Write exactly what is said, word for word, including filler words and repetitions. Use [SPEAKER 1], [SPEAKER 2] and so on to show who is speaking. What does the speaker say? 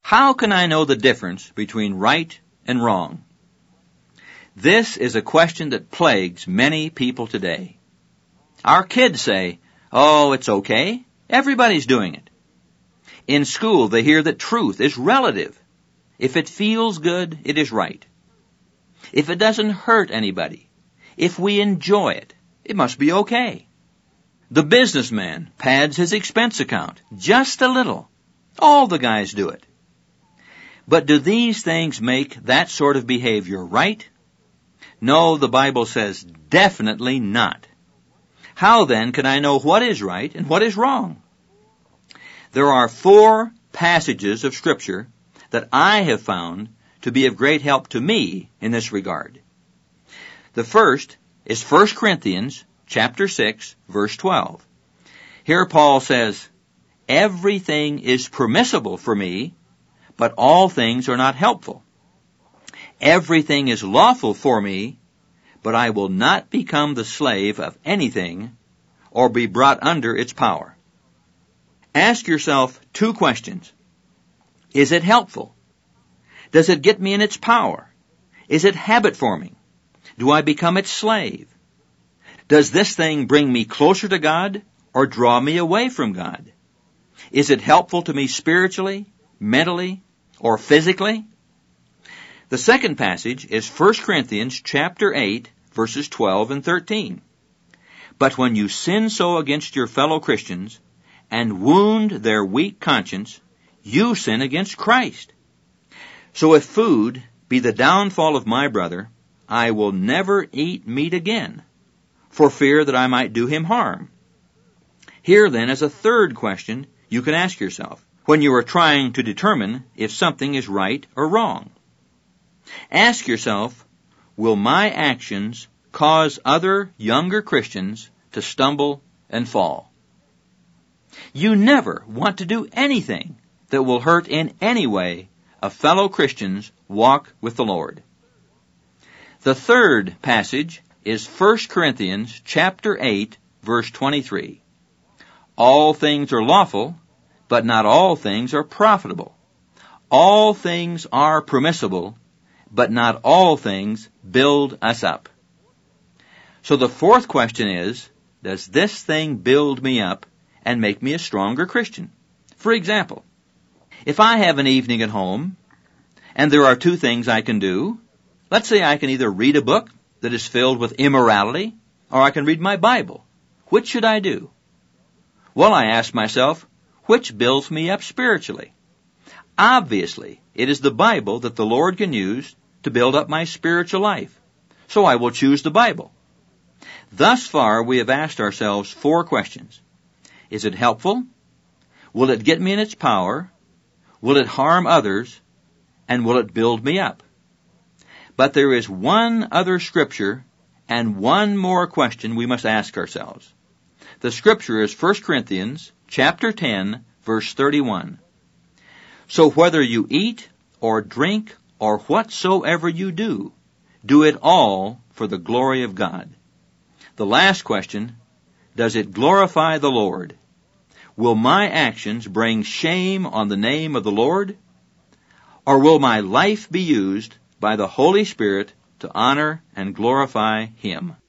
[SPEAKER 1] How can I know the difference between right and wrong? This is a question that plagues many people today. Our kids say, "Oh, it's okay. Everybody's doing it." In school, they hear that truth is relative. If it feels good, it is right. If it doesn't hurt anybody, if we enjoy it, it must be okay. The businessman pads his expense account just a little. All the guys do it. But do these things make that sort of behavior right? No, the Bible says definitely not. How then can I know what is right and what is wrong? There are four passages of Scripture that I have found to be of great help to me in this regard. The first is First Corinthians chapter six, verse twelve. Here Paul says, "Everything is permissible for me, but all things are not helpful. Everything is lawful for me, but I will not become the slave of anything or be brought under its power." Ask yourself two questions. Is it helpful? Does it get me in its power? Is it habit forming? Do I become its slave? Does this thing bring me closer to God or draw me away from God? Is it helpful to me spiritually, mentally, or physically? The second passage is First Corinthians chapter eight, verses twelve and thirteen. "But when you sin so against your fellow Christians and wound their weak conscience, you sin against Christ. So if food be the downfall of my brother, I will never eat meat again, for fear that I might do him harm." Here then is a third question you can ask yourself when you are trying to determine if something is right or wrong. Ask yourself, will my actions cause other younger Christians to stumble and fall? You never want to do anything that will hurt in any way a fellow Christian's walk with the Lord. The third passage is First Corinthians chapter eight, verse twenty-three. "All things are lawful, but not all things are profitable. All things are permissible, but not all things build us up." So the fourth question is, does this thing build me up and make me a stronger Christian? For example, if I have an evening at home, and there are two things I can do, let's say I can either read a book that is filled with immorality, or I can read my Bible. Which should I do? Well, I ask myself, which builds me up spiritually? Obviously, it is the Bible that the Lord can use to build up my spiritual life. So I will choose the Bible. Thus far, we have asked ourselves four questions. Is it helpful? Will it get me in its power? Will it harm others? And will it build me up? But there is one other scripture and one more question we must ask ourselves. The scripture is First Corinthians chapter ten, verse thirty-one. "So whether you eat or drink or whatsoever you do, do it all for the glory of God." The last question, does it glorify the Lord? Will my actions bring shame on the name of the Lord? Or will my life be used by the Holy Spirit to honor and glorify Him?